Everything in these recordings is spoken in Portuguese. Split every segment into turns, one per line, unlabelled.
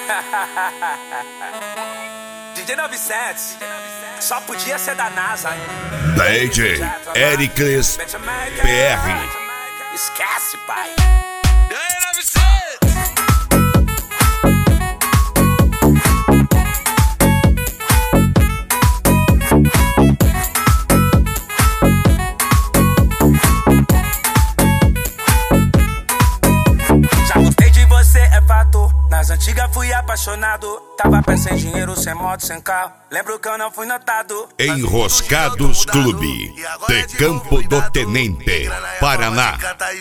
DJ 900, só podia ser da NASA, hein?
DJ Ericles PR.
Esquece, pai.
E aí, 900?
Já gostei de você, é fato. Nas antigas fui apaixonado. Tava pé sem dinheiro, sem moto, sem carro. Lembro que eu não fui notado.
Enroscados Clube de Campo do Tenente, Paraná.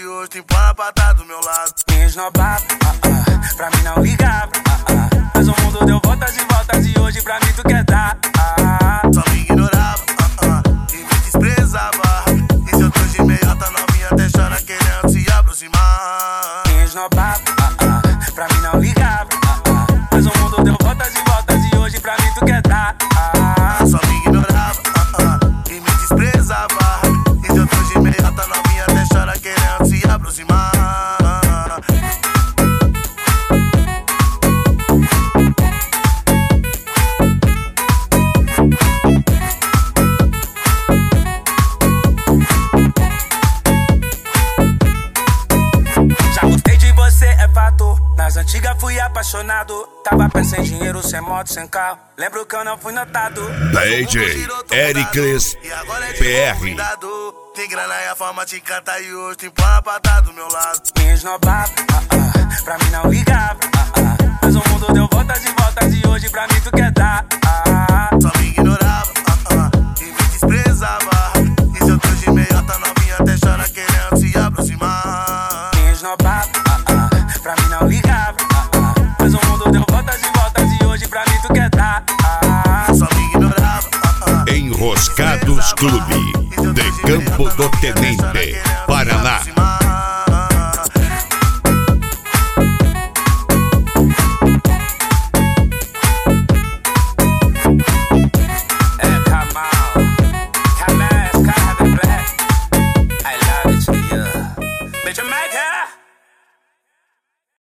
Me esnobava, pra mim não ligava, mas o mundo deu voltas e voltas e hoje pra mim tu quer dar.
Só me ignorava, e me desprezava. E se eu tô de meiota novinha até chora querendo se aproximar.
Me esnobava, pra mim não ligava, mas o mundo deu voltas e voltas e hoje pra mim tu quer dar.
Só me ignorava, e me desprezava. E se eu tô de meiota novinha até chora querendo se aproximar.
Já gostei de você, é fato. Nas antigas fui apaixonado. Tava pé sem dinheiro, sem moto, sem carro. Lembro que eu não fui notado.
DJ Ericles PR.
Tem grana e a fama te canta e hoje tem pá pra dar do meu lado.
Me esnobava, pra mim não ligava, mas o mundo deu voltas e voltas e hoje pra mim tu quer dar.
Só me ignorava, e me desprezava. E se eu tô de meiota novinha até chora querendo se aproximar.
Me esnobava, pra mim não ligava, mas o mundo deu voltas e voltas e hoje pra mim tu quer dar.
Só me ignorava,
Enroscados Clube de Campo do Tenente, Paraná.